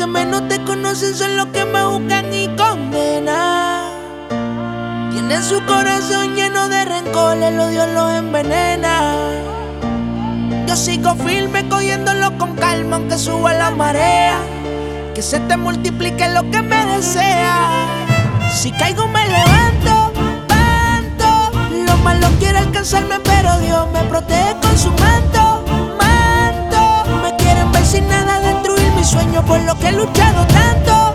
que menos te conocen son los que más juzgan y condenan. Tienen su corazón lleno de rencor, el odio los envenena. Yo sigo firme cogiéndolo con calma aunque suba la marea. Que se te multiplique lo que me desea. Si caigo me levanto, tanto. Lo malo quiere alcanzarme pero Dios me protege con su manto. Me quieren ver sin nada, destruir mis sueños por lo que he luchado tanto.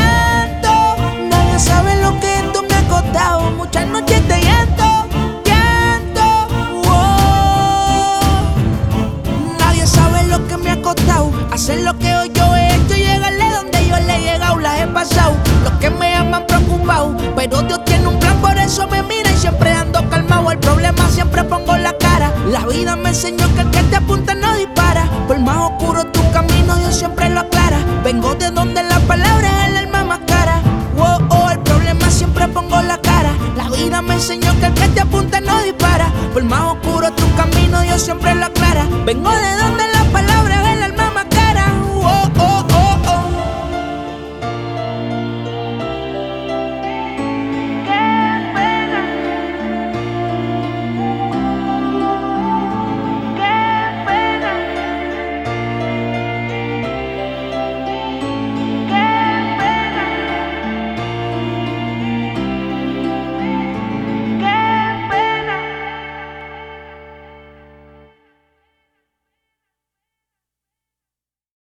Nadie sabe lo que esto me ha costado. Muchas noches de llanto. Nadie sabe lo que me ha costado hacer lo que hoy yo he hecho y llegarle donde yo le he llegado. Las he pasado, los que me aman preocupado, pero Dios tiene un plan, por eso me mira y siempre ando calmado. El problema siempre pongo la cara. La vida me enseñó que el que te apunta no dispara. Por más oscuro tu camino, Dios siempre lo aclara. Vengo de donde la palabra es el alma más cara. El problema siempre pongo la cara. La vida me enseñó que el que te apunta no dispara. Por más oscuro tu camino, Dios siempre lo aclara. Vengo de donde